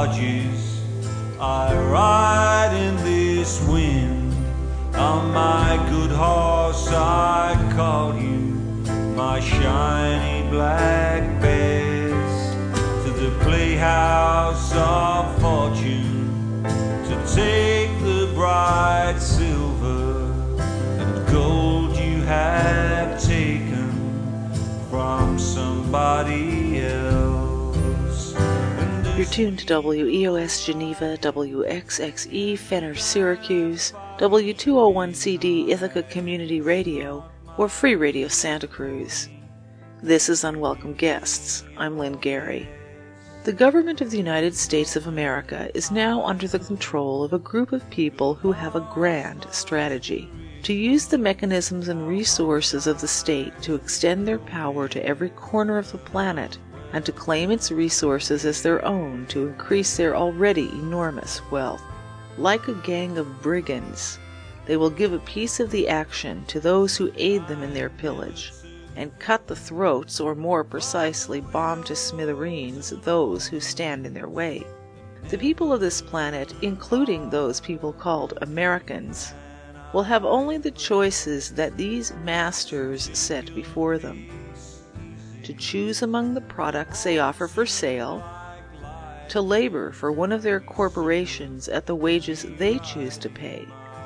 barges. I ride in this wind. On my good horse I call you, my shiny black bears, to the playhouse of fortune, to take the bright silver and gold you have taken from somebody else. You're tuned to WEOS Geneva, WXXE Fenner Syracuse, W201CD Ithaca Community Radio, or Free Radio Santa Cruz. This is Unwelcome Guests. I'm Lynn Gary. The government of the United States of America is now under the control of a group of people who have a grand strategy: to use the mechanisms and resources of the state to extend their power to every corner of the planet, and to claim its resources as their own to increase their already enormous wealth. Like a gang of brigands, they will give a piece of the action to those who aid them in their pillage, and cut the throats, or more precisely bomb to smithereens, those who stand in their way. The people of this planet, including those people called Americans, will have only the choices that these masters set before them: to choose among the products they offer for sale, to labor for one of their corporations at the wages they choose to pay,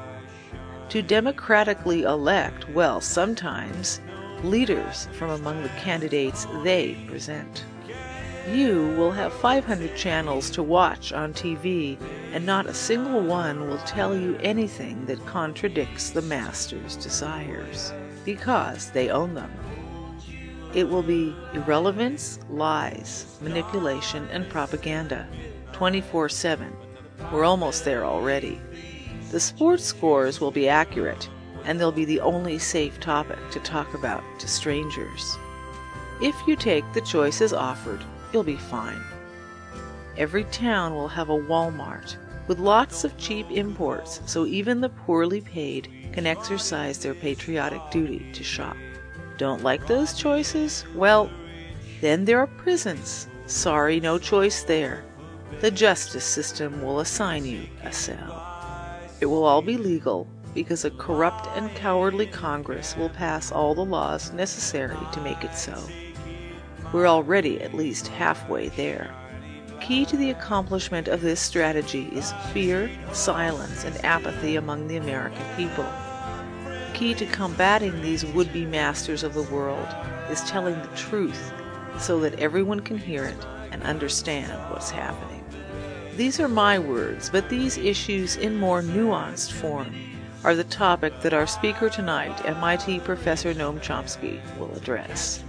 to democratically elect, well, sometimes, leaders from among the candidates they present. You will have 500 channels to watch on TV, and not a single one will tell you anything that contradicts the master's desires, because they own them. It will be irrelevance, lies, manipulation, and propaganda, 24/7. We're almost there already. The sports scores will be accurate, and they'll be the only safe topic to talk about to strangers. If you take the choices offered, you'll be fine. Every town will have a Walmart, with lots of cheap imports, so even the poorly paid can exercise their patriotic duty to shop. Don't like those choices? Well, then there are prisons. Sorry, no choice there. The justice system will assign you a cell. It will all be legal, because a corrupt and cowardly Congress will pass all the laws necessary to make it so. We're already at least halfway there. Key to the accomplishment of this strategy is fear, silence, and apathy among the American people. Key to combating these would-be masters of the world is telling the truth so that everyone can hear it and understand what's happening. These are my words, but these issues in more nuanced form are the topic that our speaker tonight, MIT Professor Noam Chomsky, will address.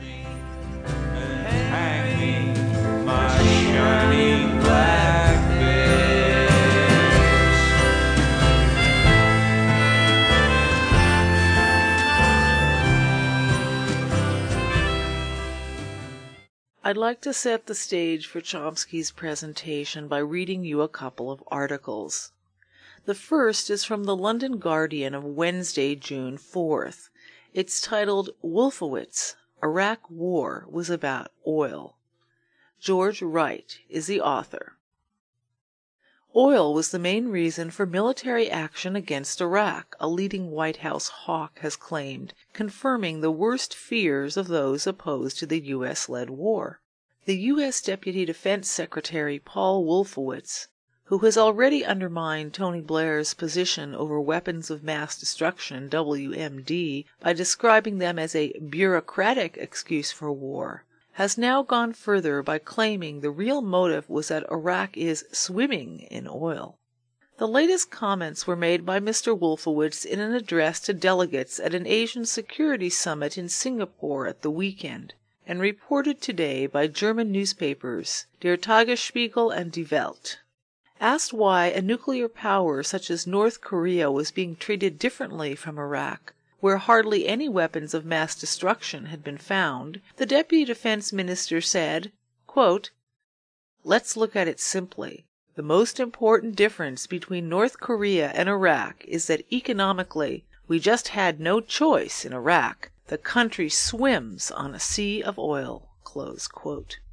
Hang me, my shining black bears. I'd like to set the stage for Chomsky's presentation by reading you a couple of articles. The first is from the London Guardian of Wednesday, June 4th. It's titled, "Wolfowitz, Iraq War was about oil." George Wright is the author. Oil was the main reason for military action against Iraq, a leading White House hawk has claimed, confirming the worst fears of those opposed to the U.S.-led war. The U.S. Deputy Defense Secretary Paul Wolfowitz, who has already undermined Tony Blair's position over weapons of mass destruction, WMD, by describing them as a bureaucratic excuse for war, has now gone further by claiming the real motive was that Iraq is swimming in oil. The latest comments were made by Mr. Wolfowitz in an address to delegates at an Asian Security Summit in Singapore at the weekend, and reported today by German newspapers Der Tagesspiegel and Die Welt. Asked why a nuclear power such as North Korea was being treated differently from Iraq, where hardly any weapons of mass destruction had been found, the Deputy Defense Minister said, quote, "Let's look at it simply. The most important difference between North Korea and Iraq is that economically we just had no choice in Iraq. The country swims on a sea of oil." Close quote.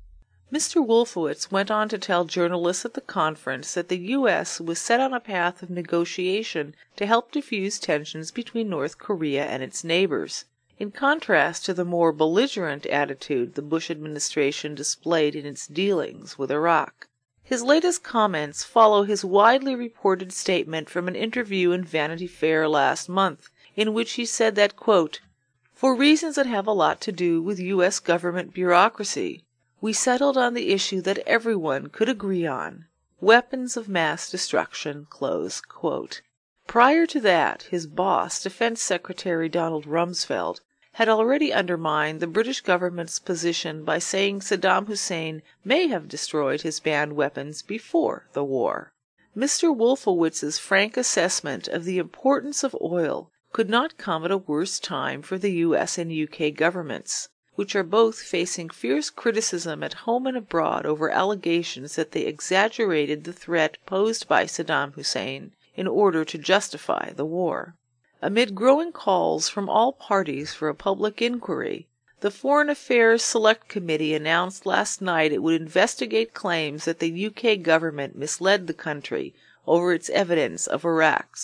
Mr. Wolfowitz went on to tell journalists at the conference that the U.S. was set on a path of negotiation to help diffuse tensions between North Korea and its neighbors, in contrast to the more belligerent attitude the Bush administration displayed in its dealings with Iraq. His latest comments follow his widely reported statement from an interview in Vanity Fair last month, in which he said that, quote, "For reasons that have a lot to do with U.S. government bureaucracy, we settled on the issue that everyone could agree on, weapons of mass destruction," close quote. Prior to that, his boss, Defense Secretary Donald Rumsfeld, had already undermined the British government's position by saying Saddam Hussein may have destroyed his banned weapons before the war. Mr. Wolfowitz's frank assessment of the importance of oil could not come at a worse time for the U.S. and U.K. governments, which are both facing fierce criticism at home and abroad over allegations that they exaggerated the threat posed by Saddam Hussein in order to justify the war. Amid growing calls from all parties for a public inquiry, the Foreign Affairs Select Committee announced last night it would investigate claims that the UK government misled the country over its evidence of Iraq's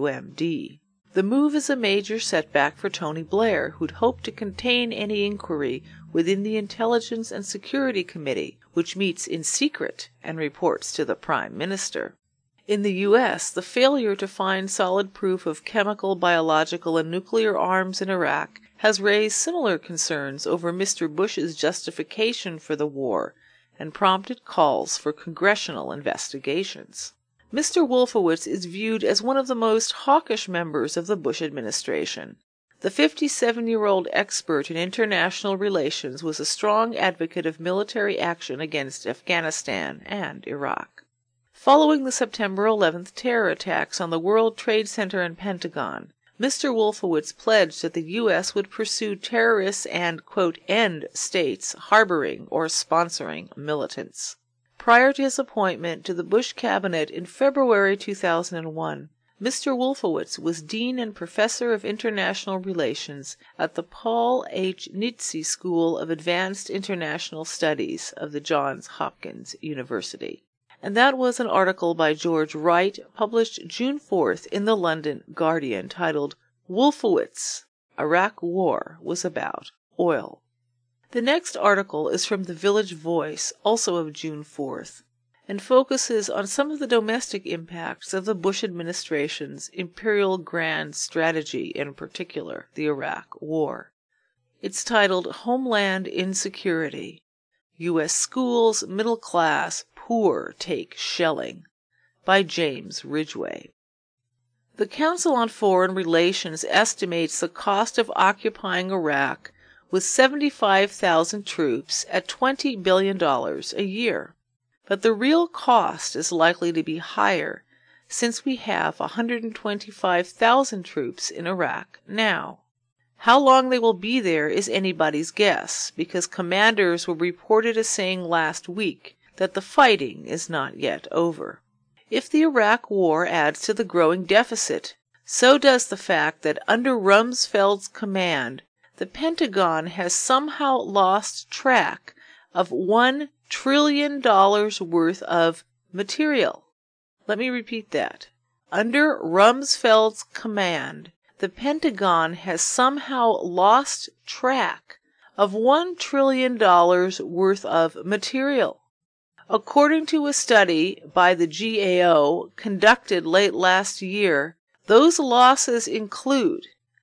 WMD. The move is a major setback for Tony Blair, who'd hoped to contain any inquiry within the Intelligence and Security Committee, which meets in secret and reports to the Prime Minister. In the U.S., the failure to find solid proof of chemical, biological, and nuclear arms in Iraq has raised similar concerns over Mr. Bush's justification for the war and prompted calls for congressional investigations. Mr. Wolfowitz is viewed as one of the most hawkish members of the Bush administration. The 57-year-old expert in international relations was a strong advocate of military action against Afghanistan and Iraq. Following the September 11th terror attacks on the World Trade Center and Pentagon, Mr. Wolfowitz pledged that the U.S. would pursue terrorists and, quote, end states harboring or sponsoring militants. Prior to his appointment to the Bush cabinet in February 2001, Mr. Wolfowitz was Dean and Professor of International Relations at the Paul H. Nitze School of Advanced International Studies of the Johns Hopkins University. And that was an article by George Wright, published June 4th in the London Guardian, titled Wolfowitz, Iraq War Was About Oil. The next article is from the Village Voice, also of June 4th, and focuses on some of the domestic impacts of the Bush administration's Imperial Grand Strategy, in particular, the Iraq War. It's titled Homeland Insecurity. U.S. Schools, Middle Class, Poor Take Shelling, by James Ridgway. The Council on Foreign Relations estimates the cost of occupying Iraq with 75,000 troops at $20 billion a year. But the real cost is likely to be higher, since we have 125,000 troops in Iraq now. How long they will be there is anybody's guess, because commanders were reported as saying last week that the fighting is not yet over. If the Iraq War adds to the growing deficit, so does the fact that under Rumsfeld's command, the Pentagon has somehow lost track of $1 trillion worth of material. Let me repeat that. Under Rumsfeld's command, the Pentagon has somehow lost track of $1 trillion worth of material. According to a study by the GAO conducted late last year, those losses include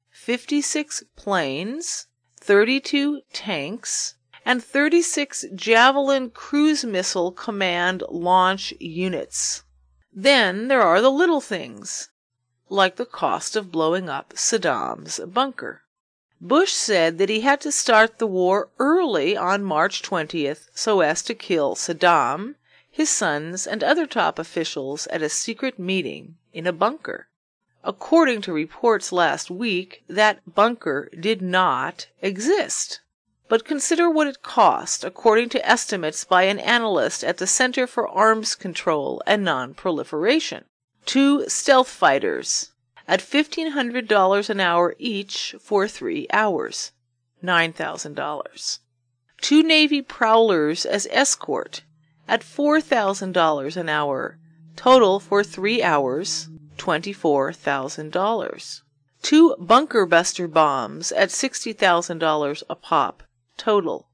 56 planes, 32 tanks, and 36 Javelin cruise missile command launch units. Then there are the little things, like the cost of blowing up Saddam's bunker. Bush said that he had to start the war early on March 20th so as to kill Saddam, his sons, and other top officials at a secret meeting in a bunker. According to reports last week, that bunker did not exist. But consider what it cost, according to estimates by an analyst at the Center for Arms Control and Non-Proliferation. 2 stealth fighters at $1,500 an hour each for 3 hours, $9,000. 2 Navy prowlers as escort at $4,000 an hour, total for 3 hours, $24,000. 2 bunker buster bombs at $60,000 a pop, total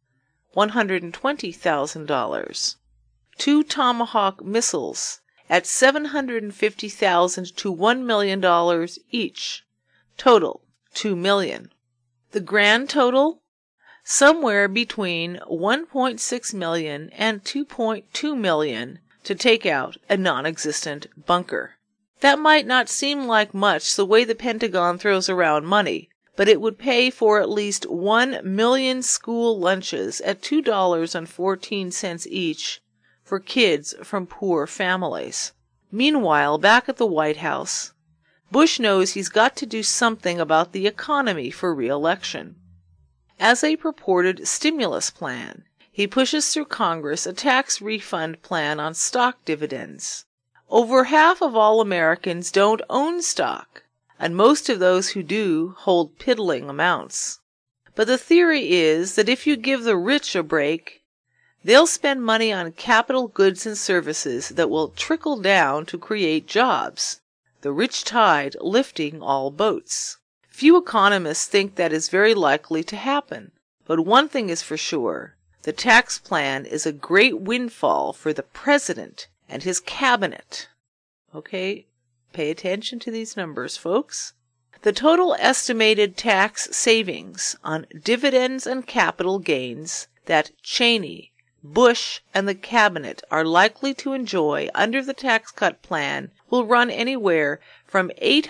$120,000. 2 Tomahawk missiles at $750,000 to $1 million each, total $2 million. The grand total? Somewhere between $1.6 million and $2.2 million to take out a non-existent bunker. That might not seem like much the way the Pentagon throws around money, but it would pay for at least 1 million school lunches at $2.14 each for kids from poor families. Meanwhile, back at the White House, Bush knows he's got to do something about the economy for re-election. As a purported stimulus plan, he pushes through Congress a tax refund plan on stock dividends. Over half of all Americans don't own stock, and most of those who do hold piddling amounts. But the theory is that if you give the rich a break, they'll spend money on capital goods and services that will trickle down to create jobs, the rich tide lifting all boats. Few economists think that is very likely to happen, but one thing is for sure. The tax plan is a great windfall for the president and his cabinet. Okay, pay attention to these numbers, folks. The total estimated tax savings on dividends and capital gains that Cheney, Bush, and the cabinet are likely to enjoy under the tax cut plan will run anywhere from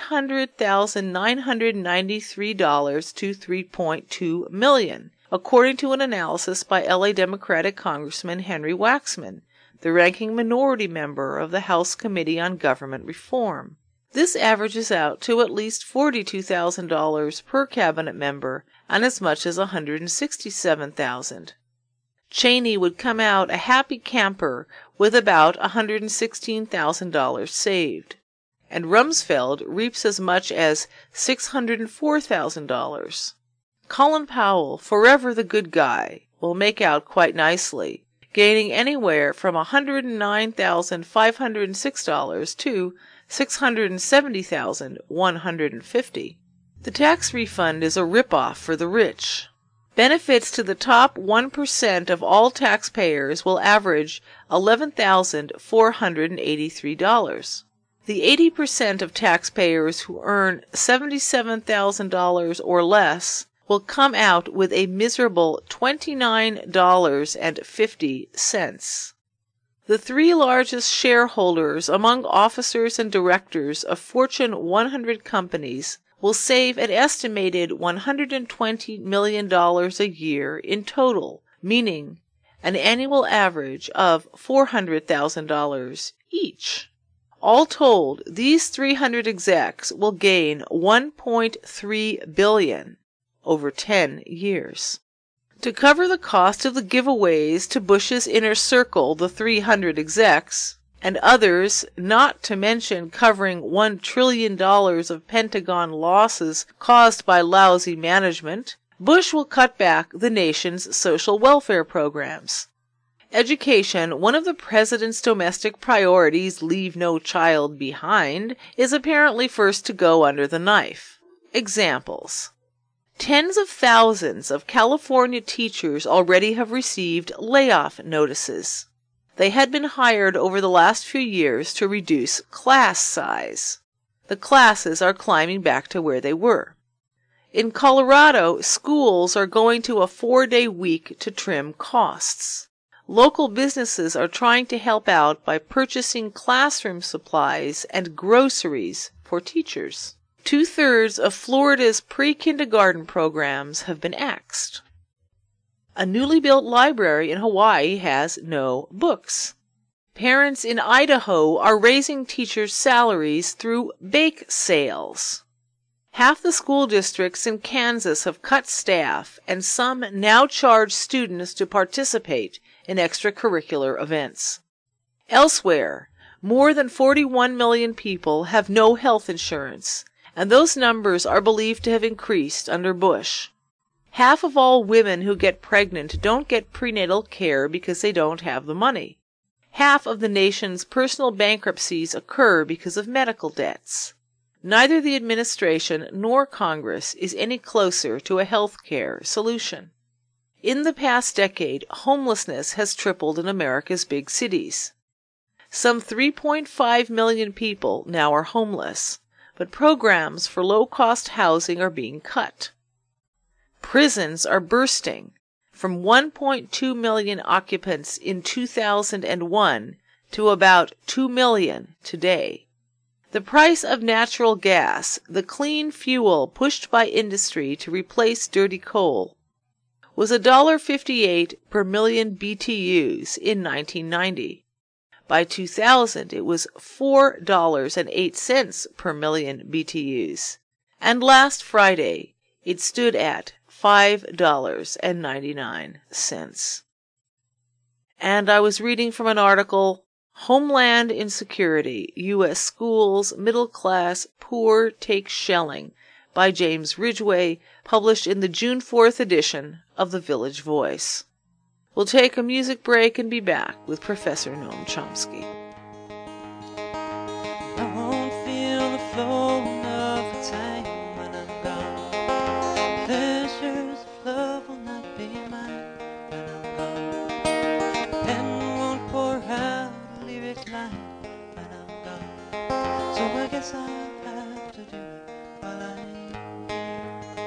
$800,993 to $3.2 million, according to an analysis by LA Democratic Congressman Henry Waxman, the ranking minority member of the House Committee on Government Reform. This averages out to at least $42,000 per cabinet member and as much as $167,000. Cheney would come out a happy camper with about $116,000 saved, and Rumsfeld reaps as much as $604,000. Colin Powell, forever the good guy, will make out quite nicely, gaining anywhere from $109,506 to $670,150. The tax refund is a ripoff for the rich. Benefits to the top 1% of all taxpayers will average $11,483. The 80% of taxpayers who earn $77,000 or less will come out with a miserable $29.50. The 3 largest shareholders among officers and directors of Fortune 100 companies will save an estimated $120 million a year in total, meaning an annual average of $400,000 each. All told, these 300 execs will gain $1.3 billion over 10 years. To cover the cost of the giveaways to Bush's inner circle, the 300 execs, and others, not to mention covering $1 trillion of Pentagon losses caused by lousy management, Bush will cut back the nation's social welfare programs. Education, one of the president's domestic priorities, leave no child behind, is apparently first to go under the knife. Examples. Tens of thousands of California teachers already have received layoff notices. They had been hired over the last few years to reduce class size. The classes are climbing back to where they were. In Colorado, schools are going to a 4-day week to trim costs. Local businesses are trying to help out by purchasing classroom supplies and groceries for teachers. 2/3 of Florida's pre-kindergarten programs have been axed. A newly built library in Hawaii has no books. Parents in Idaho are raising teachers' salaries through bake sales. Half the school districts in Kansas have cut staff, and some now charge students to participate in extracurricular events. Elsewhere, more than 41 million people have no health insurance, and those numbers are believed to have increased under Bush. Half of all women who get pregnant don't get prenatal care because they don't have the money. Half of the nation's personal bankruptcies occur because of medical debts. Neither the administration nor Congress is any closer to a health care solution. In the past decade, homelessness has tripled in America's big cities. Some 3.5 million people now are homeless, but programs for low-cost housing are being cut. Prisons are bursting, from 1.2 million occupants in 2001 to about 2 million today. The price of natural gas, the clean fuel pushed by industry to replace dirty coal, was $1.58 per million BTUs in 1990. By 2000, it was $4.08 per million BTUs. And last Friday, it stood at $5.99. And I was reading from an article, Homeland Insecurity, U.S. Schools, Middle Class, Poor Take Shelling, by James Ridgway, published in the June 4th edition of The Village Voice. We'll take a music break and be back with Professor Noam Chomsky. I won't feel the flowing of the time when I'm gone. Pleasures of love will not be mine when I'm gone. Pen won't pour out a lyric line when I'm gone. So I guess I'll have to do it while I'm here.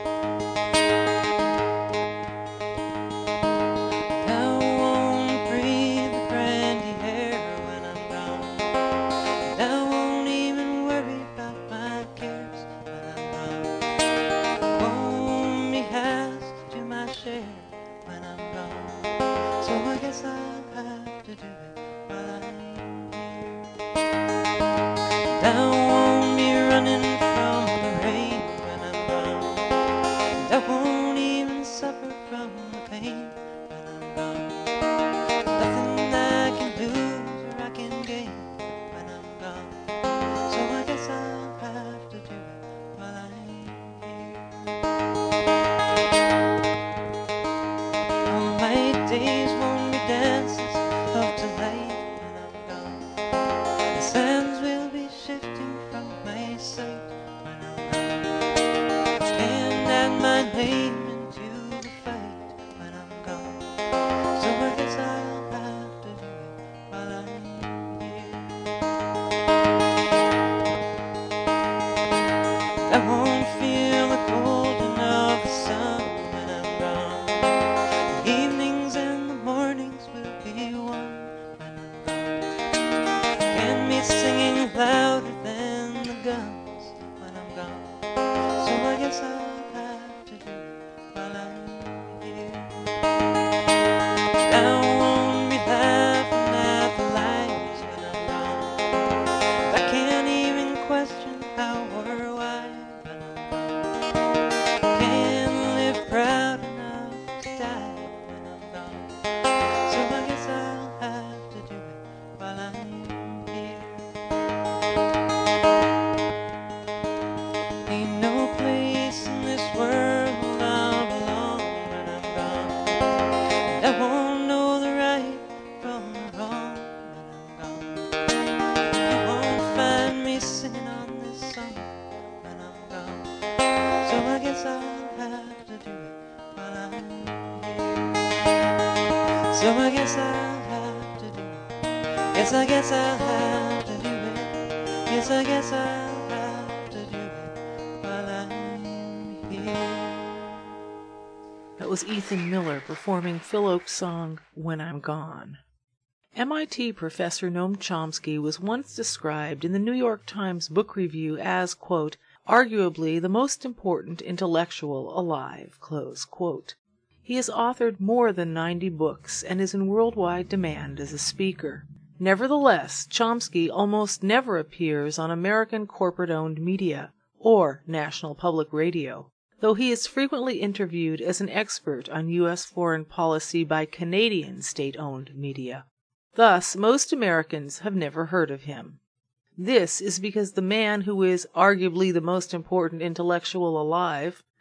I won't breathe the brandy air when I'm gone. And I won't even worry about my cares when I'm gone. Won't be asked to do my share when I'm gone. So I guess I'll have to do it while I'm here. And I won't be running from the rain when I'm gone. And I won't even suffer from the pain when I'm gone. Nothing I can lose or I can gain when I'm gone. So I guess I'll have to do it while I'm here. All my days won't be dances of delight when I'm gone. The sands will be shifting from my sight when I'm gone. Stand at my name into the fight when I'm gone. So I guess I'll have to do it while I'm here. I won't feel the golden of the sun when I'm gone. The evenings and the mornings will be one when I'm gone. Can't be singing louder than the guns when I'm gone. So I guess I'll have to do it while I'm here. I won't be laughing at the lies when I'm gone. I can't even question how or why when I'm gone. Can't live proud enough to die when I'm gone. So I guess I'll have to do it while I'm here. Ain't no place in this world I'll belong when I'm gone. And I won't know the right from the wrong when I'm gone. You won't find me singing on this song when I'm gone. So I guess I'll have to do it while I'm here. So I guess I'll have to do it. Yes, I guess I'll have to do it. Yes, I guess I'll have to do it while I'm here. That was Ethan Miller performing Phil Och's song, When I'm Gone. MIT professor Noam Chomsky was once described in the New York Times Book Review as, quote, arguably the most important intellectual alive, close quote. He has authored more than 90 books and is in worldwide demand as a speaker. Nevertheless, Chomsky almost never appears on American corporate-owned media or national public radio, though he is frequently interviewed as an expert on U.S. foreign policy by Canadian state-owned media. Thus, most Americans have never heard of him. This is because the man who is arguably the most important intellectual alive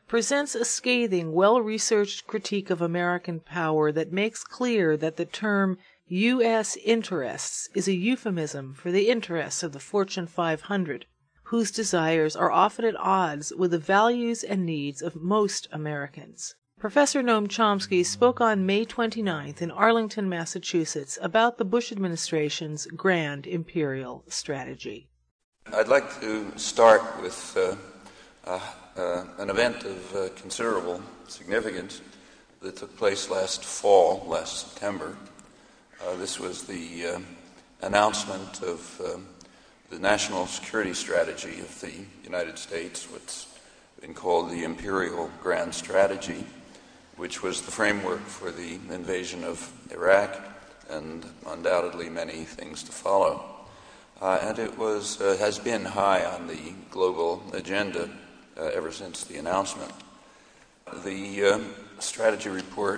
presents a scathing, well-researched critique of American power that makes clear that the term U.S. interests is a euphemism for the interests of the Fortune 500, whose desires are often at odds with the values and needs of most Americans. Professor Noam Chomsky spoke on May 29th in Arlington, Massachusetts, about the Bush administration's grand imperial strategy. I'd like to start with an event of considerable significance that took place last September. This was the announcement of the national security strategy of the United States, what's been called the Imperial Grand Strategy, which was the framework for the invasion of Iraq and undoubtedly many things to follow. And it has been high on the global agenda ever since the announcement. The strategy report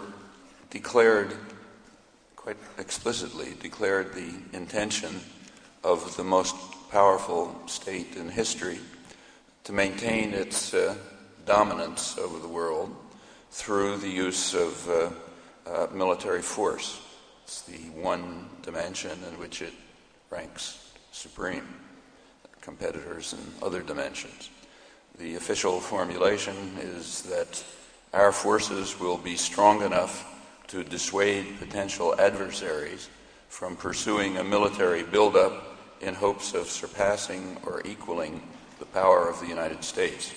quite explicitly declared the intention of the most powerful state in history to maintain its dominance over the world through the use of military force. It's the one dimension in which it ranks supreme, competitors in other dimensions. The official formulation is that our forces will be strong enough to dissuade potential adversaries from pursuing a military buildup in hopes of surpassing or equaling the power of the United States.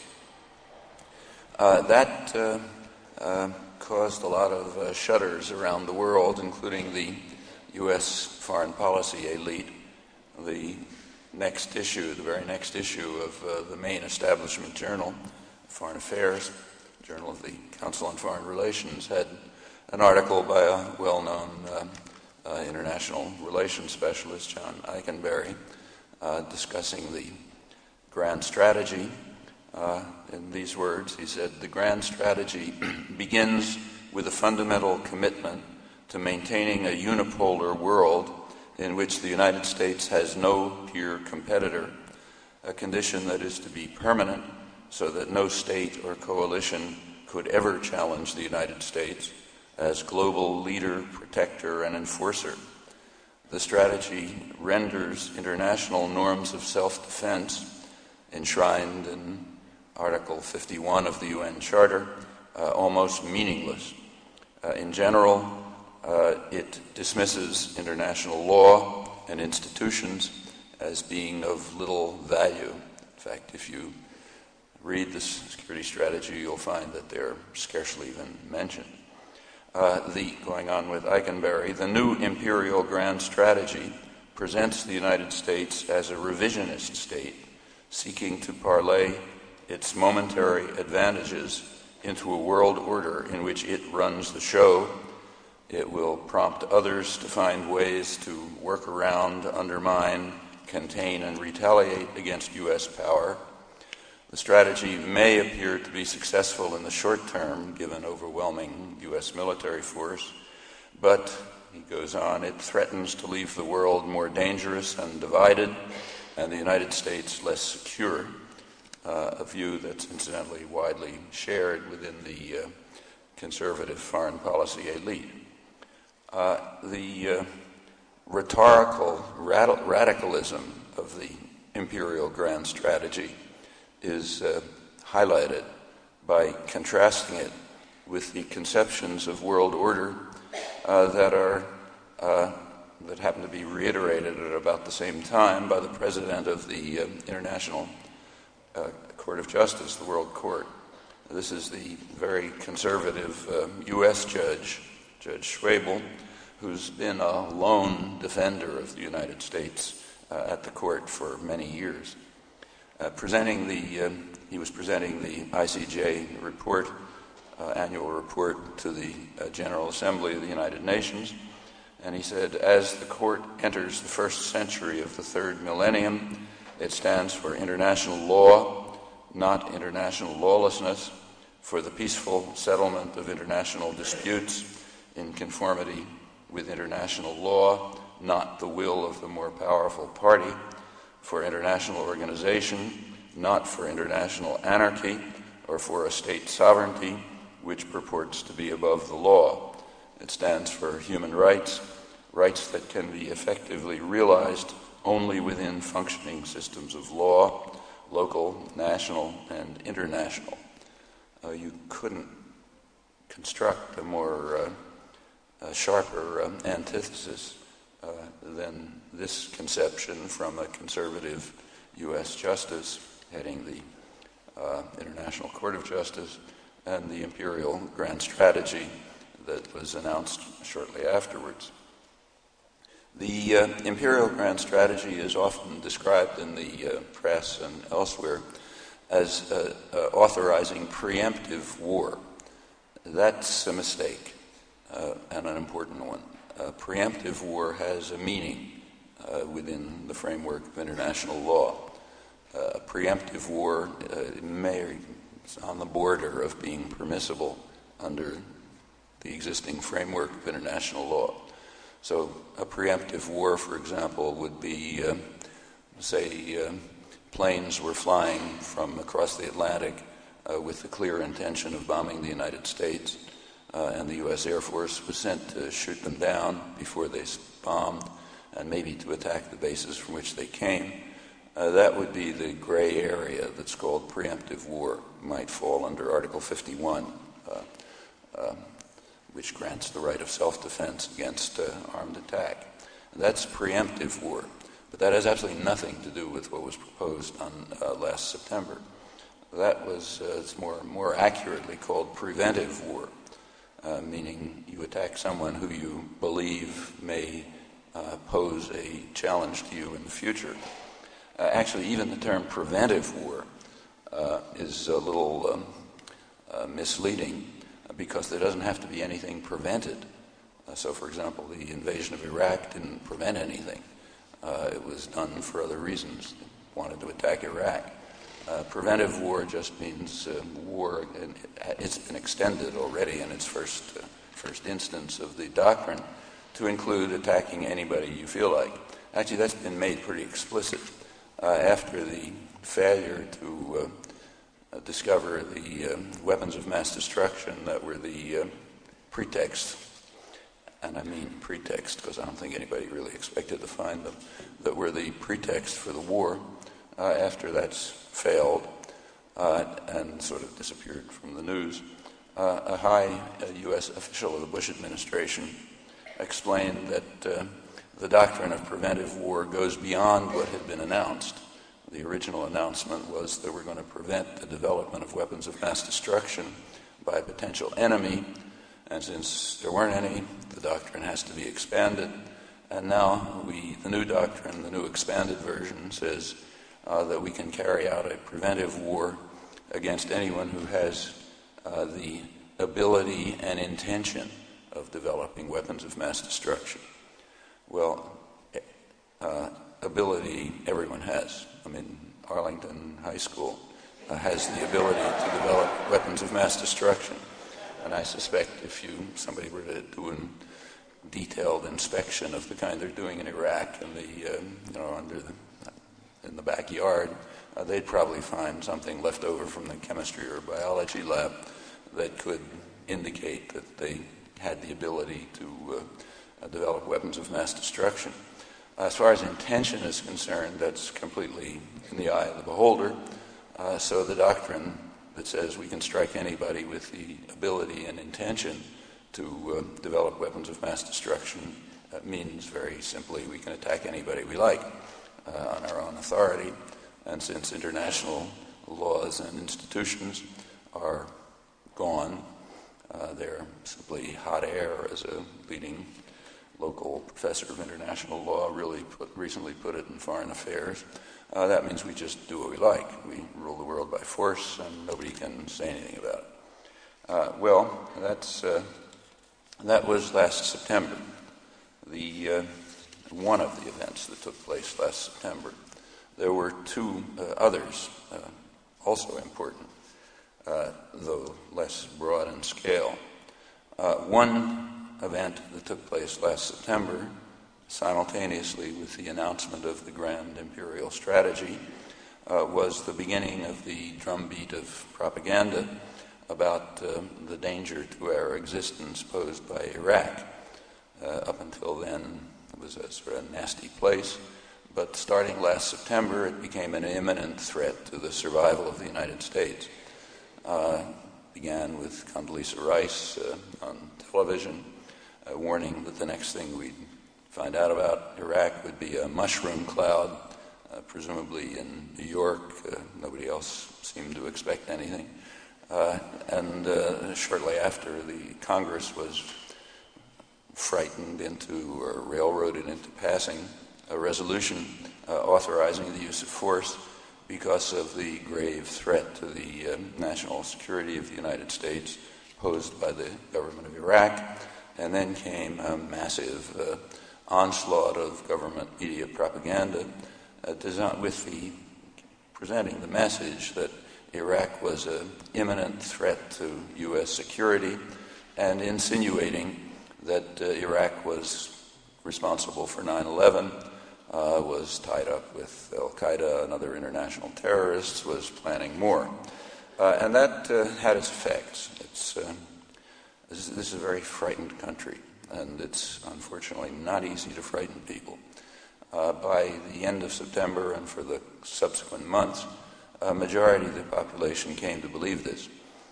That caused a lot of shudders around the world, including the U.S. foreign policy elite. The very next issue of the main establishment journal, Foreign Affairs, Journal of the Council on Foreign Relations, had an article by a well-known international relations specialist, John Eikenberry, discussing the grand strategy. In these words, he said, "The grand strategy begins with a fundamental commitment to maintaining a unipolar world in which the United States has no peer competitor, a condition that is to be permanent so that no state or coalition could ever challenge the United States as global leader, protector, and enforcer. The strategy renders international norms of self-defense enshrined in Article 51 of the UN Charter almost meaningless. In general, it dismisses international law and institutions as being of little value. In fact, if you read the security strategy, you'll find that they're scarcely even mentioned." Going on with Eikenberry, "The new imperial grand strategy presents the United States as a revisionist state, seeking to parlay its momentary advantages into a world order in which it runs the show. It will prompt others to find ways to work around, undermine, contain, and retaliate against U.S. power. The strategy may appear to be successful in the short term, given overwhelming U.S. military force, but," he goes on, "it threatens to leave the world more dangerous and divided, and the United States less secure," a view that's incidentally widely shared within the conservative foreign policy elite. The rhetorical radicalism of the imperial grand strategy is highlighted by contrasting it with the conceptions of world order that happen to be reiterated at about the same time by the president of the International Court of Justice, the World Court. This is the very conservative U.S. Judge Schwebel, who's been a lone defender of the United States at the court for many years. He was presenting the ICJ report, annual report to the General Assembly of the United Nations, and he said, "As the court enters the first century of the third millennium, it stands for international law, not international lawlessness, for the peaceful settlement of international disputes in conformity with international law, not the will of the more powerful party, for international organization, not for international anarchy or for a state sovereignty which purports to be above the law. It stands for human rights, rights that can be effectively realized only within functioning systems of law, local, national, and international. You couldn't construct a more sharper antithesis than this conception from a conservative U.S. justice heading the International Court of Justice and the Imperial Grand Strategy that was announced shortly afterwards. The Imperial Grand Strategy is often described in the press and elsewhere as authorizing preemptive war. That's a mistake, and an important one. Preemptive war has a meaning within the framework of international law. Preemptive war is on the border of being permissible under the existing framework of international law. So a preemptive war, for example, would be, say, planes were flying from across the Atlantic with the clear intention of bombing the United States, and the U.S. Air Force was sent to shoot them down before they bombed and maybe to attack the bases from which they came. That would be the gray area that's called preemptive war. It might fall under Article 51, which grants the right of self-defense against armed attack. And that's preemptive war, but that has absolutely nothing to do with what was proposed on last September. That was it's more accurately called preventive war, meaning you attack someone who you believe may pose a challenge to you in the future. Actually, even the term preventive war is a little misleading because there doesn't have to be anything prevented. So, for example, the invasion of Iraq didn't prevent anything. It was done for other reasons. They wanted to attack Iraq. Preventive war just means war, and it's been extended already in its first instance of the doctrine to include attacking anybody you feel like. Actually, that's been made pretty explicit after the failure to discover the weapons of mass destruction that were the pretext, and I mean pretext because I don't think anybody really expected to find them, that were the pretext for the war. After that's failed and sort of disappeared from the news, a high U.S. official of the Bush administration explained that the doctrine of preventive war goes beyond what had been announced. The original announcement was that we're going to prevent the development of weapons of mass destruction by a potential enemy, and since there weren't any, the doctrine has to be expanded. And now the new doctrine, the new expanded version, says that we can carry out a preventive war against anyone who has the ability and intention of developing weapons of mass destruction. Well, ability everyone has. I mean, Arlington High School has the ability to develop weapons of mass destruction. And I suspect if somebody were to do a detailed inspection of the kind they're doing in Iraq and in the backyard, they'd probably find something left over from the chemistry or biology lab that could indicate that they had the ability to develop weapons of mass destruction. As far as intention is concerned, that's completely in the eye of the beholder. So the doctrine that says we can strike anybody with the ability and intention to develop weapons of mass destruction means very simply we can attack anybody we like on our own authority. And since international laws and institutions are gone, they're simply hot air, as a leading local professor of international law recently put it in Foreign Affairs. That means we just do what we like. We rule the world by force, and nobody can say anything about it. Well, that was last September. One of the events that took place last September. There were two others, also important, though less broad in scale. One event that took place last September, simultaneously with the announcement of the Grand Imperial Strategy, was the beginning of the drumbeat of propaganda about the danger to our existence posed by Iraq. Up until then, it was a sort of nasty place, but starting last September, it became an imminent threat to the survival of the United States. Began with Condoleezza Rice on television, warning that the next thing we'd find out about Iraq would be a mushroom cloud, presumably in New York. Nobody else seemed to expect anything. And shortly after, the Congress was frightened into, or railroaded into passing a resolution authorizing the use of force because of the grave threat to the national security of the United States posed by the government of Iraq. And then came a massive onslaught of government media propaganda presenting the message that Iraq was an imminent threat to U.S. security and insinuating that Iraq was responsible for 9/11, was tied up with al-Qaeda and other international terrorists, was planning more. And that had its effects. This is a very frightened country, and it's unfortunately not easy to frighten people. By the end of September and for the subsequent months, a majority of the population came to believe this.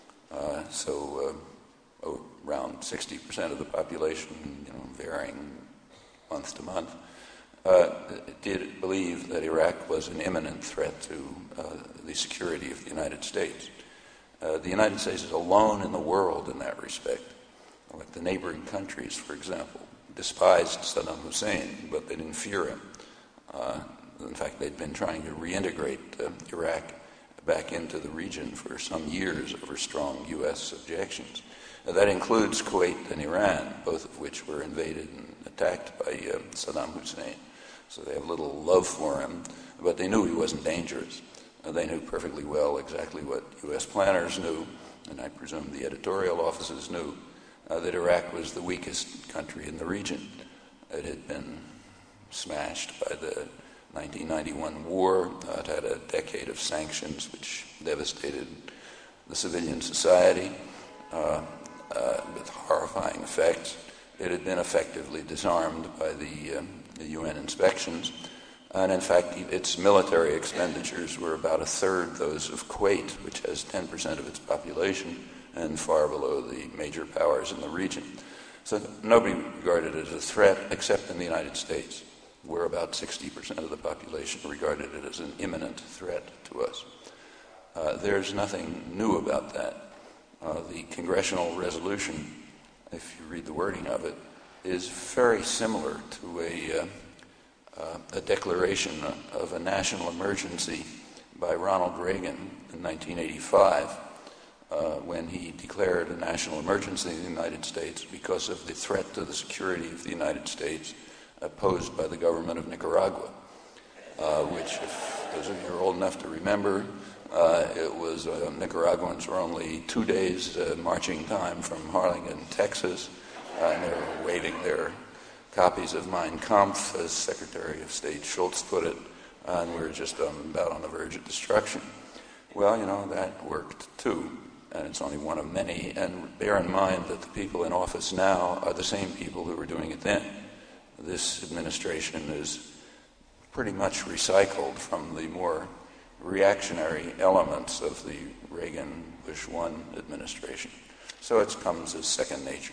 Around 60% of the population, varying month to month, did believe that Iraq was an imminent threat to the security of the United States. The United States is alone in the world in that respect. Like the neighboring countries, for example, despised Saddam Hussein, but they didn't fear him. In fact, they'd been trying to reintegrate Iraq back into the region for some years over strong U.S. objections. That includes Kuwait and Iran, both of which were invaded and attacked by Saddam Hussein. So they have little love for him, but they knew he wasn't dangerous. They knew perfectly well exactly what U.S. planners knew, and I presume the editorial offices knew, that Iraq was the weakest country in the region. It had been smashed by the 1991 war. It had a decade of sanctions which devastated the civilian society with horrifying effects. It had been effectively disarmed by the UN inspections. And in fact, its military expenditures were about a third those of Kuwait, which has 10% of its population and far below the major powers in the region. So nobody regarded it as a threat except in the United States, where about 60% of the population regarded it as an imminent threat to us. There's nothing new about that. The congressional resolution, if you read the wording of it, is very similar to a declaration of a national emergency by Ronald Reagan in 1985 when he declared a national emergency in the United States because of the threat to the security of the United States posed by the government of Nicaragua, which, if those of you are old enough to remember, it was Nicaraguans were only 2 days marching time from Harlingen, Texas, and they were waving their copies of Mein Kampf, as Secretary of State Schultz put it, and we were just about on the verge of destruction. Well, that worked too, and it's only one of many, and bear in mind that the people in office now are the same people who were doing it then. This administration is pretty much recycled from the more reactionary elements of the Reagan-Bush 1 administration. So it comes as second nature.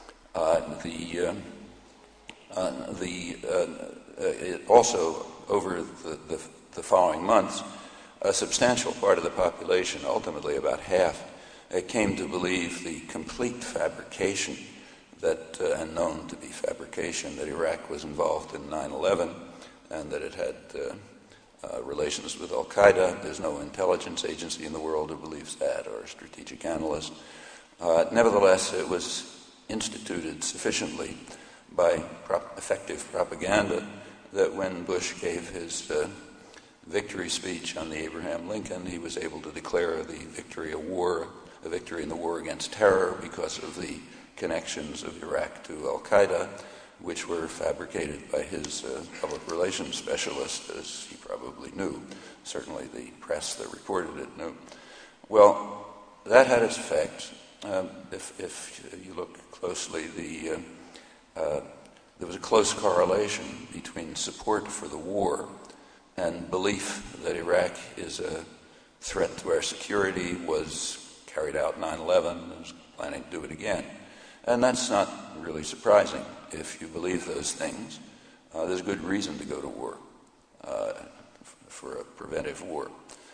Also, over the following months, a substantial part of the population, ultimately about half, came to believe the complete fabrication and known to be fabrication, that Iraq was involved in 9/11 and that it had relations with al-Qaeda. There's no intelligence agency in the world who believes that, or a strategic analyst. Nevertheless, it was instituted sufficiently by effective propaganda that when Bush gave his victory speech on the Abraham Lincoln, he was able to declare the victory a victory in the war against terror because of the connections of Iraq to al-Qaeda. which were fabricated by his public relations specialist, as he probably knew. Certainly the press that reported it knew. Well, that had its effect. If you look closely, there was a close correlation between support for the war and belief that Iraq is a threat to our security, was carried out 9/11, was planning to do it again. And that's not really surprising. If you believe those things, there's good reason to go to war, for a preventive war.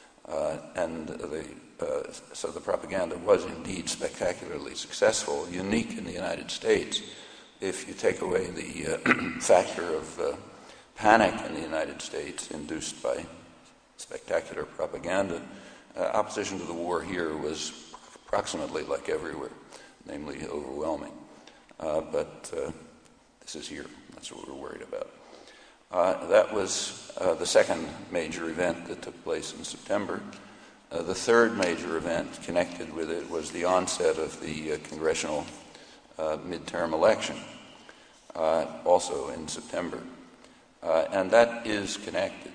So the propaganda was indeed spectacularly successful, unique in the United States. If you take away the factor of panic in the United States induced by spectacular propaganda, opposition to the war here was approximately like everywhere, namely overwhelming. But this is here. That's what we're worried about. That was the second major event that took place in September. The third major event connected with it was the onset of the congressional midterm election, also in September. And that is connected.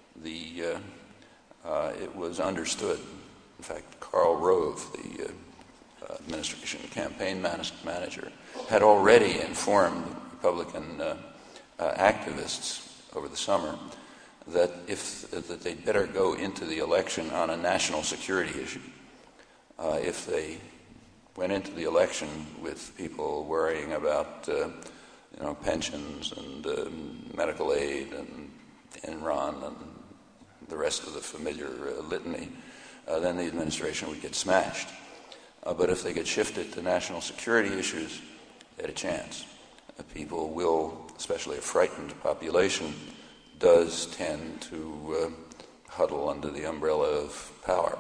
It was understood. In fact, Karl Rove, the administration campaign manager, had already informed Republican activists over the summer that they'd better go into the election on a national security issue. If they went into the election with people worrying about pensions and medical aid and Enron and the rest of the familiar litany, then the administration would get smashed. But if they get shifted to national security issues, they had a chance. People will, especially a frightened population, does tend to huddle under the umbrella of power.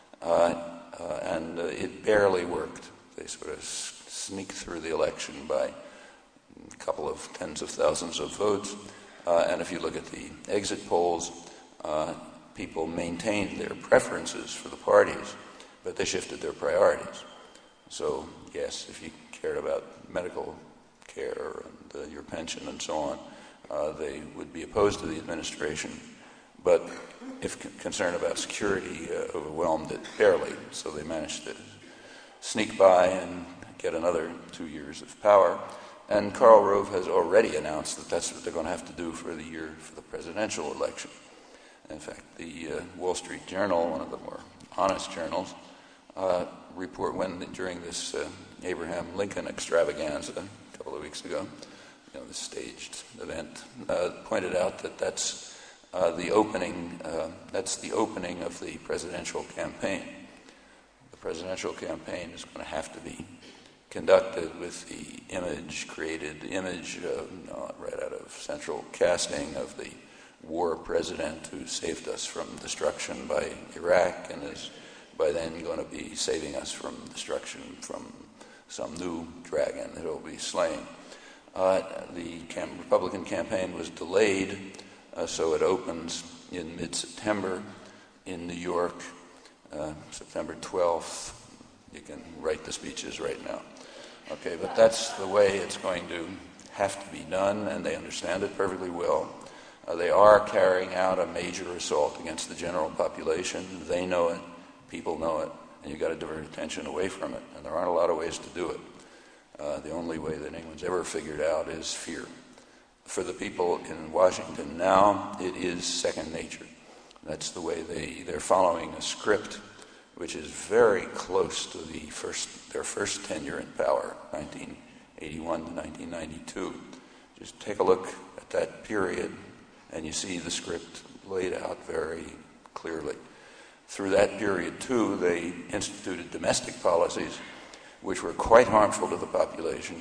And it barely worked. They sort of sneaked through the election by a couple of tens of thousands of votes. And if you look at the exit polls, people maintained their preferences for the parties, but they shifted their priorities. So, yes, if you cared about medical care and your pension and so on, they would be opposed to the administration. But if concern about security overwhelmed it barely, so they managed to sneak by and get another 2 years of power. And Karl Rove has already announced that that's what they're going to have to do for the year for the presidential election. In fact, the Wall Street Journal, one of the more honest journals, report during this Abraham Lincoln extravaganza a couple of weeks ago, the staged event, pointed out that that's the opening. That's the opening of the presidential campaign. The presidential campaign is going to have to be conducted with the created image right out of central casting of the war president who saved us from destruction by Iraq and is by then going to be saving us from destruction from some new dragon that will be slain. The Republican campaign was delayed, so it opens in mid-September in New York, September 12th. You can write the speeches right now. Okay, but that's the way it's going to have to be done, and they understand it perfectly well. They are carrying out a major assault against the general population. They know it, people know it, and you've got to divert attention away from it. And there aren't a lot of ways to do it. The only way that anyone's ever figured out is fear. For the people in Washington now, it is second nature. That's the way they're following a script which is very close to their first tenure in power, 1981 to 1992. Just take a look at that period, and you see the script laid out very clearly. Through that period, too, they instituted domestic policies which were quite harmful to the population.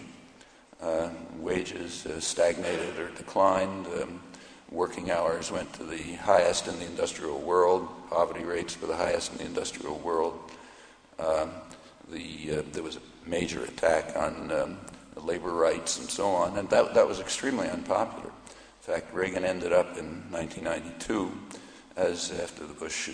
Wages stagnated or declined. Working hours went to the highest in the industrial world. Poverty rates were the highest in the industrial world. There was a major attack on labor rights and so on, and that was extremely unpopular. In fact, Reagan ended up in 1992, after the Bush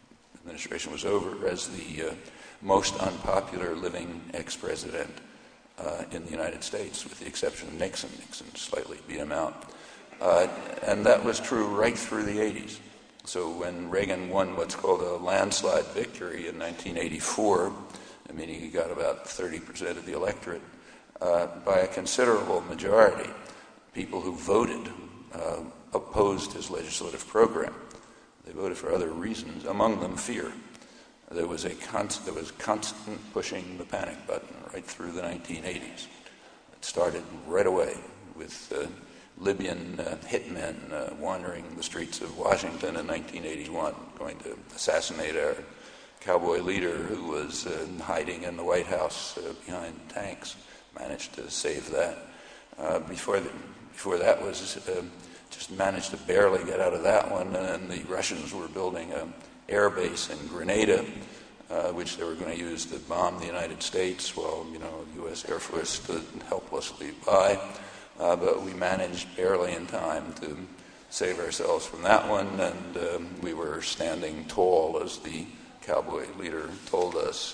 administration was over, as the most unpopular living ex-president in the United States, with the exception of Nixon. Nixon slightly beat him out. And that was true right through the 80s. So when Reagan won what's called a landslide victory in 1984, meaning he got about 30% of the electorate, by a considerable majority, people who voted opposed his legislative program. They voted for other reasons, among them fear. There was constant pushing the panic button right through the 1980s. It started right away with Libyan hitmen wandering the streets of Washington in 1981, going to assassinate our cowboy leader who was hiding in the White House behind tanks. Managed to save that. Before that was just managed to barely get out of that one, and the Russians were building an air base in Grenada, which they were going to use to bomb the United States while, the U.S. Air Force stood helplessly by. But we managed barely in time to save ourselves from that one, and we were standing tall, as the cowboy leader told us.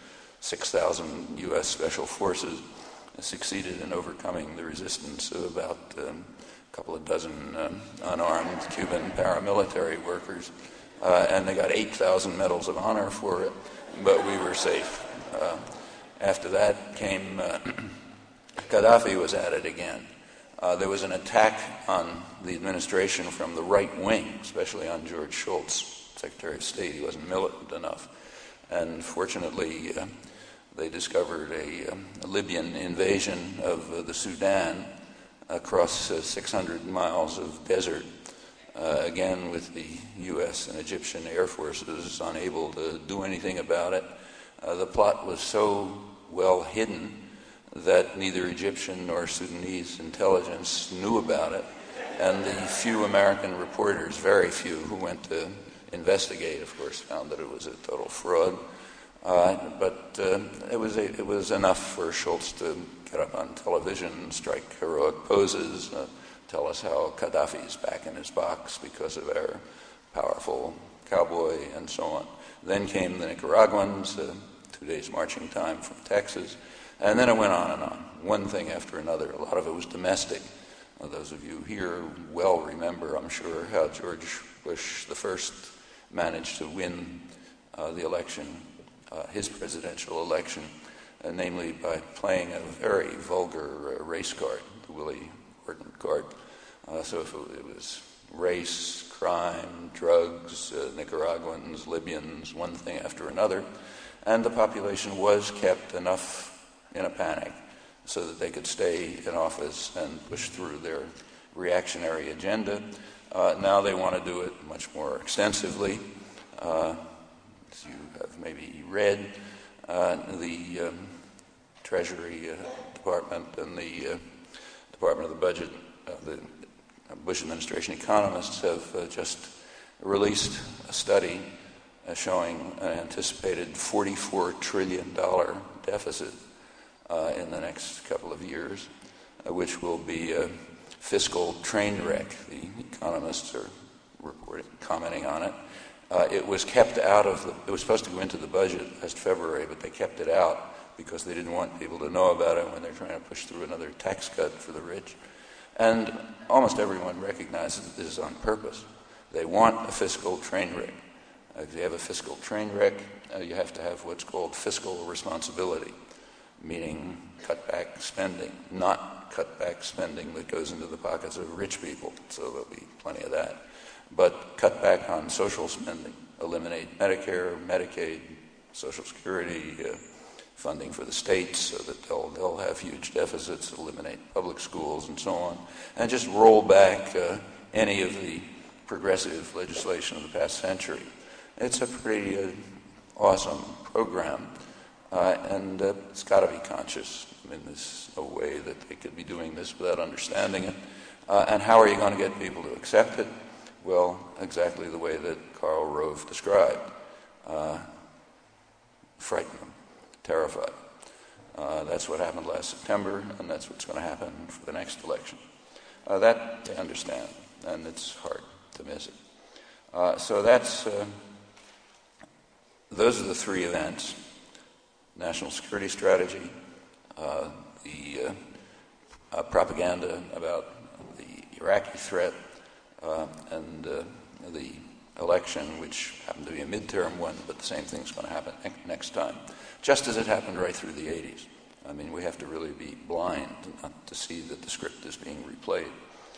6,000 U.S. Special Forces succeeded in overcoming the resistance of about a couple of dozen unarmed Cuban paramilitary workers, and they got 8,000 Medals of Honor for it, but we were safe. After that came Gaddafi was at it again. There was an attack on the administration from the right wing, especially on George Shultz, Secretary of State. He wasn't militant enough. And fortunately, they discovered a Libyan invasion of the Sudan across 600 miles of desert, again with the U.S. and Egyptian air forces unable to do anything about it. The plot was so well hidden that neither Egyptian nor Sudanese intelligence knew about it, and the few American reporters, very few, who went to investigate, of course, found that it was a total fraud. But it was enough for Shultz to get up on television, strike heroic poses, tell us how Gaddafi's back in his box because of our powerful cowboy, and so on. Then came the Nicaraguans, 2 days marching time from Texas, and then it went on and on, one thing after another. A lot of it was domestic. Those of you here well remember, I'm sure, how George Bush the first managed to win the election, his presidential election, namely by playing a very vulgar race card, the Willie Horton card. So if it was race, crime, drugs, Nicaraguans, Libyans, one thing after another, and the population was kept enough in a panic so that they could stay in office and push through their reactionary agenda. Now they want to do it much more extensively. As you have maybe read, the Treasury Department and the Department of the Budget, the Bush administration economists have just released a study showing an anticipated $44 trillion deficit in the next couple of years, which will be a fiscal train wreck. The economists are commenting on it. It was kept out of it was supposed to go into the budget last February, but they kept it out because they didn't want people to know about it when they're trying to push through another tax cut for the rich. And almost everyone recognizes that this is on purpose. They want a fiscal train wreck. If you have a fiscal train wreck, you have to have what's called fiscal responsibility, meaning cut back spending, not cut back spending that goes into the pockets of rich people, so there'll be plenty of that. But cut back on social spending, eliminate Medicare, Medicaid, Social Security, funding for the states so that they'll have huge deficits, eliminate public schools and so on, and just roll back any of the progressive legislation of the past century. It's a pretty awesome program, and it's got to be conscious. I mean, there's no way that they could be doing this without understanding it. And how are you going to get people to accept it? Well, exactly the way that Karl Rove described. Frighten them, terrified. That's what happened last September, and that's what's going to happen for the next election. That they understand, and it's hard to miss it. So those are the three events: national security strategy, the the propaganda about the Iraqi threat and the election, which happened to be a midterm one, but the same thing's going to happen next time, just as it happened right through the 80s. I mean, we have to really be blind not to see that the script is being replayed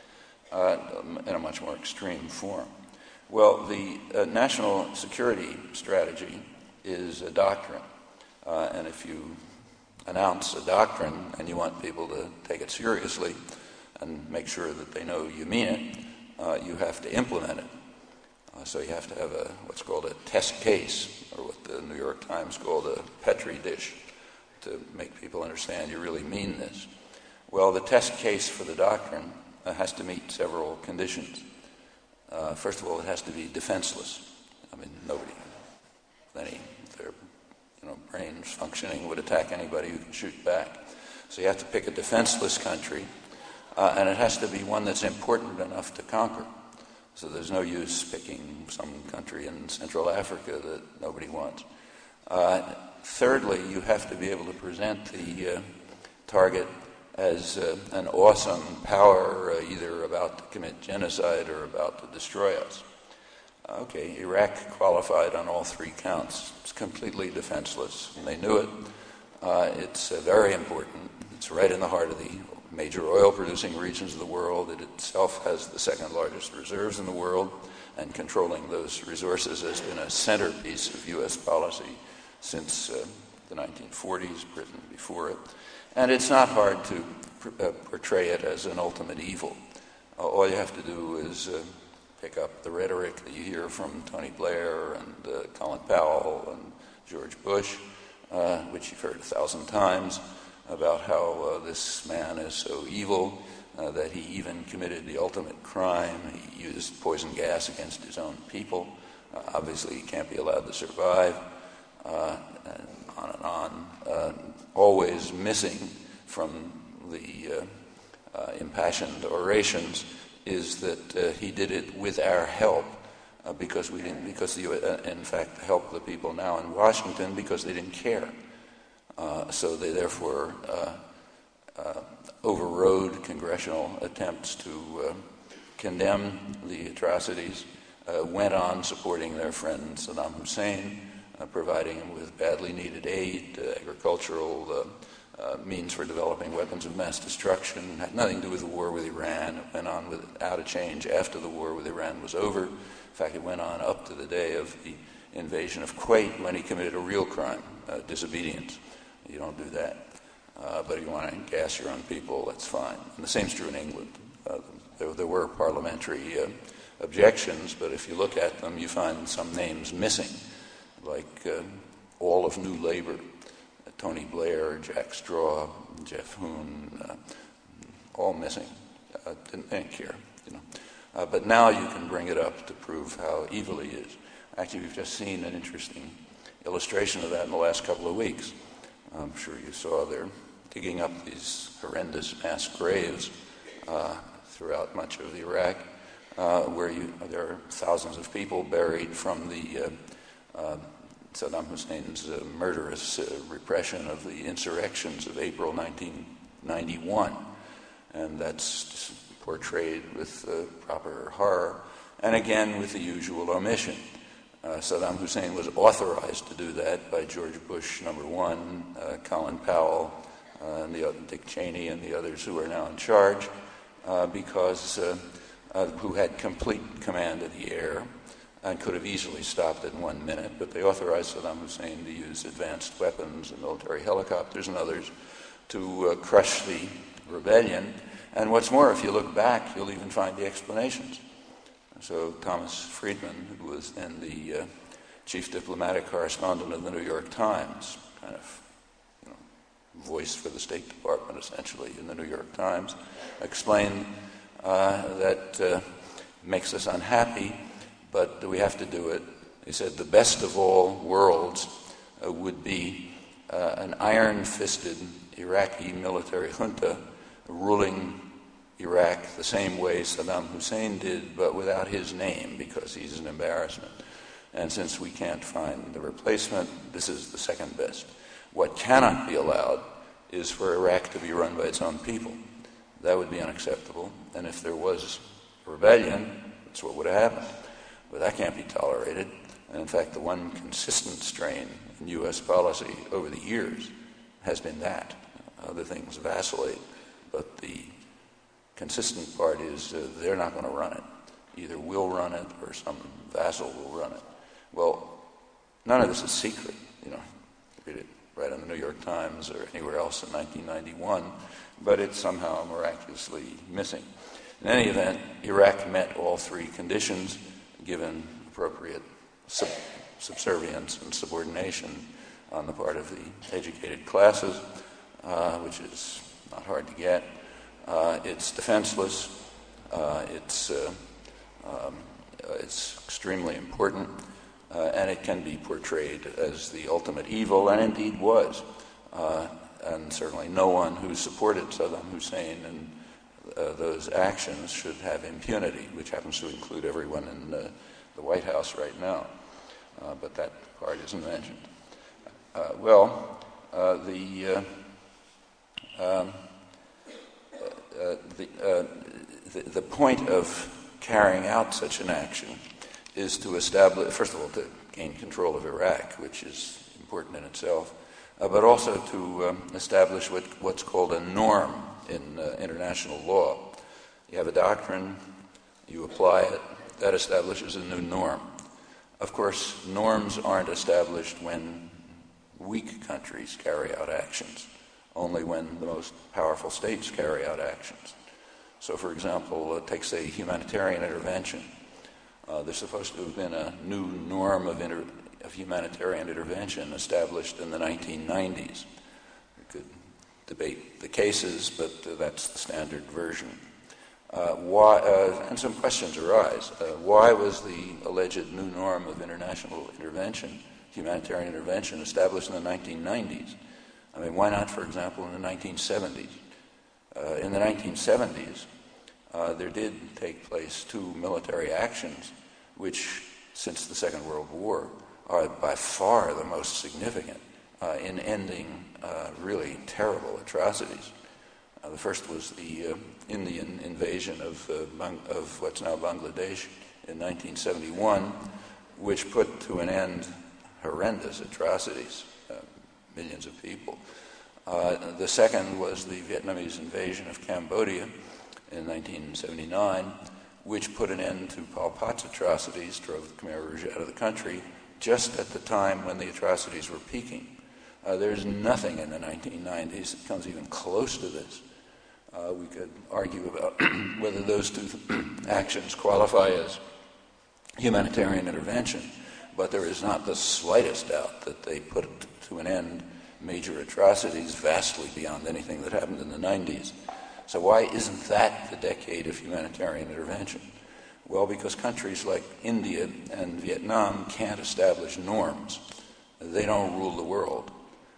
in a much more extreme form. Well, the national security strategy is a doctrine, and if you announce a doctrine and you want people to take it seriously and make sure that they know you mean it, you have to implement it. So you have to have what's called a test case, or what the New York Times called a Petri dish, to make people understand you really mean this. Well, the test case for the doctrine has to meet several conditions. First of all, it has to be defenseless. I mean, nobody with any their brains functioning would attack anybody who can shoot back. So you have to pick a defenseless country, and it has to be one that's important enough to conquer. So there's no use picking some country in Central Africa that nobody wants. Thirdly, you have to be able to present the target as an awesome power, either about to commit genocide or about to destroy us. Okay, Iraq qualified on all three counts. It's completely defenseless, and they knew it. It's very important. It's right in the heart of the major oil-producing regions of the world. It itself has the second largest reserves in the world, and controlling those resources has been a centerpiece of U.S. policy since the 1940s, Britain before it. And it's not hard to portray it as an ultimate evil. All you have to do is pick up the rhetoric that you hear from Tony Blair and Colin Powell and George Bush, which you've heard 1,000 times, about how this man is so evil that he even committed the ultimate crime. He used poison gas against his own people. Obviously, he can't be allowed to survive, and on. Always missing from the impassioned orations is that he did it with our help, because we didn't. Because in fact, help the people now in Washington because they didn't care. So they therefore overrode congressional attempts to condemn the atrocities, went on supporting their friend Saddam Hussein, providing him with badly needed aid, agricultural means for developing weapons of mass destruction. Had nothing to do with the war with Iran. It went on without a change after the war with Iran was over. In fact, it went on up to the day of the invasion of Kuwait, when he committed a real crime, disobedience. You don't do that. But if you want to gas your own people, that's fine. And the same's true in England. There were parliamentary objections, but if you look at them, you find some names missing, like all of New Labour, Tony Blair, Jack Straw, Jeff Hoon, all missing. Didn't care, But now you can bring it up to prove how evil he is. Actually, we've just seen an interesting illustration of that in the last couple of weeks. I'm sure you saw they're digging up these horrendous mass graves throughout much of Iraq, where there are thousands of people buried from the Saddam Hussein's murderous repression of the insurrections of April 1991. And that's portrayed with proper horror, and again with the usual omission. Saddam Hussein was authorized to do that by George Bush #1, Colin Powell, and Dick Cheney, and the others who are now in charge, because who had complete command of the air and could have easily stopped it in 1 minute, but they authorized Saddam Hussein to use advanced weapons and military helicopters and others to crush the rebellion. And what's more, if you look back, you'll even find the explanations. So Thomas Friedman, who was then the chief diplomatic correspondent of the New York Times, kind of voice for the State Department essentially in the New York Times, explained that makes us unhappy, but we have to do it. He said the best of all worlds would be an iron-fisted Iraqi military junta ruling Iraq the same way Saddam Hussein did, but without his name, because he's an embarrassment. And since we can't find the replacement, this is the second best. What cannot be allowed is for Iraq to be run by its own people. That would be unacceptable. And if there was a rebellion, that's what would have happened. But that can't be tolerated. And in fact, the one consistent strain in U.S. policy over the years has been that. Other things vacillate, but the consistent part is they're not going to run it. Either we'll run it or some vassal will run it. Well, none of this is secret. You know, read it right in the New York Times or anywhere else in 1991, but it's somehow miraculously missing. In any event, Iraq met all three conditions given appropriate subservience and subordination on the part of the educated classes, which is not hard to get. It's defenseless. It's extremely important, and it can be portrayed as the ultimate evil, and indeed was. And certainly no one who supported Saddam Hussein and those actions should have impunity, which happens to include everyone in the White House right now. But that part isn't mentioned. The point of carrying out such an action is to establish, first of all, to gain control of Iraq, which is important in itself, but also to establish what's called a norm in international law. You have a doctrine, you apply it, that establishes a new norm. Of course, norms aren't established when weak countries carry out actions, only when the most powerful states carry out actions. So, for example, take, say, humanitarian intervention. There's supposed to have been a new norm of humanitarian intervention established in the 1990s. We could debate the cases, but that's the standard version. And some questions arise. Why was the alleged new norm of international intervention, humanitarian intervention, established in the 1990s? I mean, why not, for example, in the 1970s? In the 1970s, there did take place two military actions, which, since the Second World War, are by far the most significant in ending really terrible atrocities. The first was the Indian invasion of what's now Bangladesh in 1971, which put to an end horrendous atrocities, millions of people. The second was the Vietnamese invasion of Cambodia in 1979, which put an end to Pol Pot's atrocities, drove the Khmer Rouge out of the country, just at the time when the atrocities were peaking. There's nothing in the 1990s that comes even close to this. We could argue about whether those two actions qualify as humanitarian intervention, but there is not the slightest doubt that they put to an end major atrocities vastly beyond anything that happened in the 90s. So why isn't that the decade of humanitarian intervention? Well, because countries like India and Vietnam can't establish norms. They don't rule the world.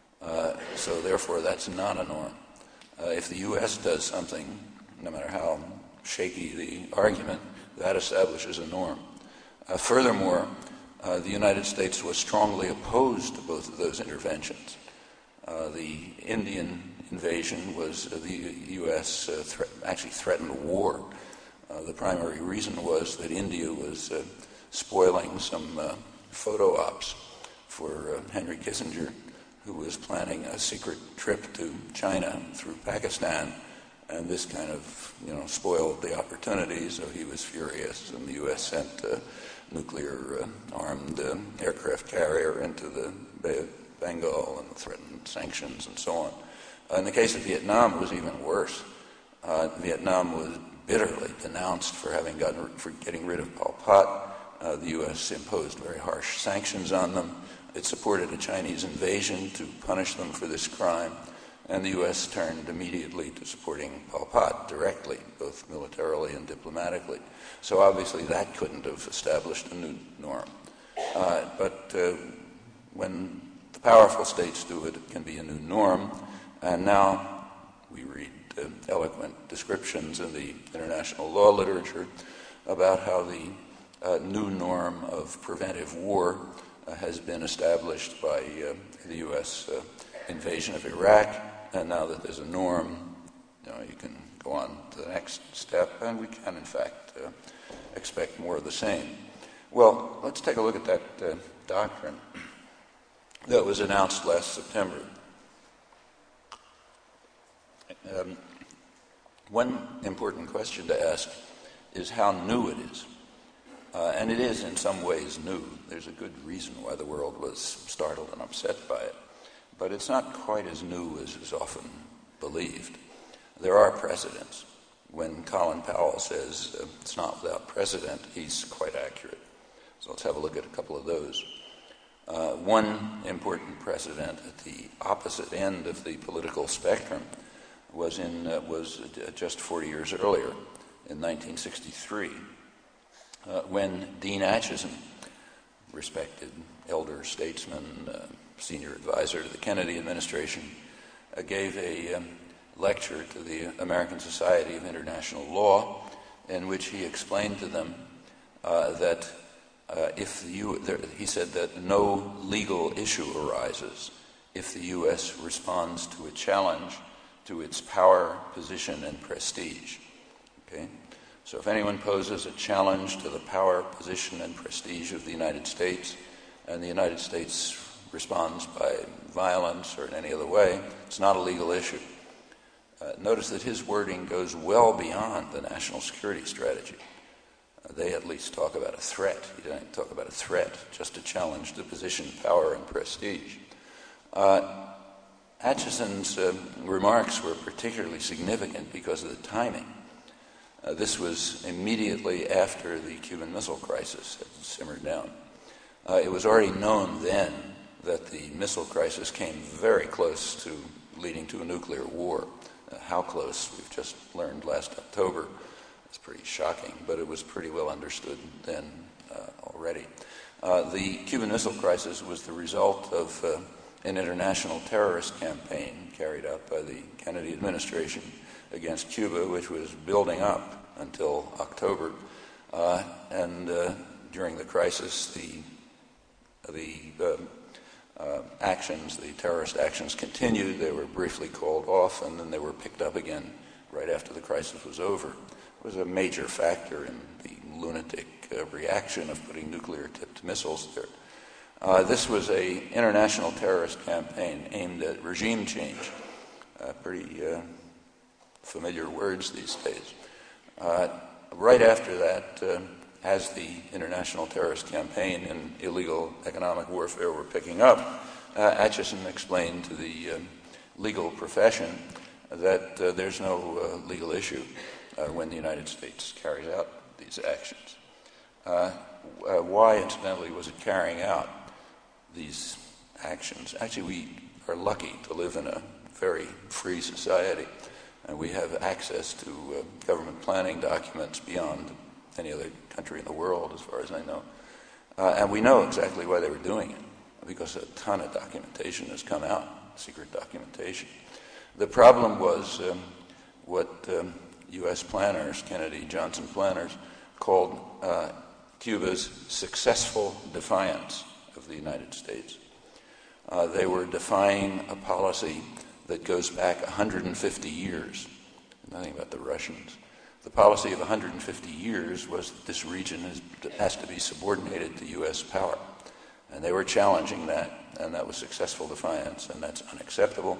So therefore, that's not a norm. If the U.S. does something, no matter how shaky the argument, that establishes a norm. Furthermore, the United States was strongly opposed to both of those interventions. The Indian invasion was the U.S. Actually threatened war. The primary reason was that India was spoiling some photo ops for Henry Kissinger, who was planning a secret trip to China through Pakistan, and this kind of, spoiled the opportunity, so he was furious, and the U.S. sent a nuclear-armed aircraft carrier into the Bay of Bengal and threatened sanctions and so on. In the case of Vietnam, it was even worse. Vietnam was bitterly denounced for getting rid of Pol Pot. The U.S. imposed very harsh sanctions on them. It supported a Chinese invasion to punish them for this crime, and the U.S. turned immediately to supporting Pol Pot directly, both militarily and diplomatically. So obviously that couldn't have established a new norm. But when the powerful states do it, it can be a new norm. And now we read eloquent descriptions in the international law literature about how the new norm of preventive war has been established by the U.S. Invasion of Iraq and now that there's a norm, you can go on to the next step, and we can, in fact, expect more of the same. Well, let's take a look at that doctrine that was announced last September. One important question to ask is how new it is. And it is in some ways new. There's a good reason why the world was startled and upset by it. But it's not quite as new as is often believed. There are precedents. When Colin Powell says it's not without precedent, he's quite accurate. So let's have a look at a couple of those. One important precedent at the opposite end of the political spectrum was just 40 years earlier, in 1963, when Dean Acheson, respected elder statesman, senior advisor to the Kennedy administration, gave a lecture to the American Society of International Law, in which he explained to them that he said that no legal issue arises if the U.S. responds to a challenge to its power, position, and prestige. Okay? So if anyone poses a challenge to the power, position, and prestige of the United States, and the United States responds by violence or in any other way, it's not a legal issue. Notice that his wording goes well beyond the national security strategy. They at least talk about a threat. He doesn't talk about a threat, just a challenge to position, power, and prestige. Acheson's remarks were particularly significant because of the timing. This was immediately after the Cuban Missile Crisis had simmered down. It was already known then that the missile crisis came very close to leading to a nuclear war. How close, we've just learned last October. It's pretty shocking, but it was pretty well understood then already. The Cuban Missile Crisis was the result of an international terrorist campaign carried out by the Kennedy administration against Cuba, which was building up until October. And during the crisis, the terrorist actions continued. They were briefly called off, and then they were picked up again right after the crisis was over. It was a major factor in the lunatic reaction of putting nuclear-tipped missiles there. This was an international terrorist campaign aimed at regime change. Pretty familiar words these days. Right after that, as the international terrorist campaign and illegal economic warfare were picking up, Acheson explained to the legal profession that there's no legal issue when the United States carries out these actions. Why, incidentally, was it carrying out these actions? Actually, we are lucky to live in a very free society, and we have access to government planning documents beyond any other country in the world, as far as I know. And we know exactly why they were doing it, because a ton of documentation has come out, secret documentation. The problem was what U.S. planners, Kennedy-Johnson planners, called Cuba's successful defiance of the United States. They were defying a policy that goes back 150 years. Nothing about the Russians. The policy of 150 years was that this region has to be subordinated to U.S. power. And they were challenging that, and that was successful defiance, and that's unacceptable.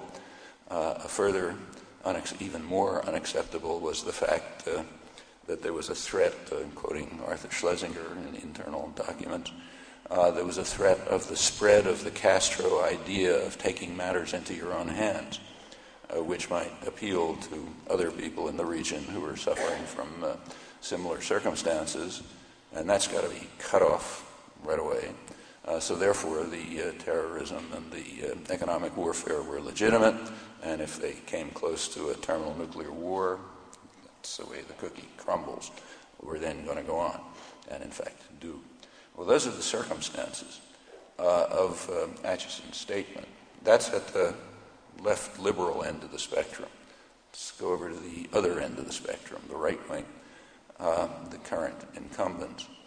Even more unacceptable was the fact that there was a threat, quoting Arthur Schlesinger in internal documents, there was a threat of the spread of the Castro idea of taking matters into your own hands, which might appeal to other people in the region who are suffering from similar circumstances, and that's got to be cut off right away. So therefore, the terrorism and the economic warfare were legitimate, and if they came close to a terminal nuclear war, that's the way the cookie crumbles. We're then going to go on, and in fact do. Well, those are the circumstances of Acheson's statement. That's at the left liberal end of the spectrum. Let's go over to the other end of the spectrum, the right wing, the current incumbents.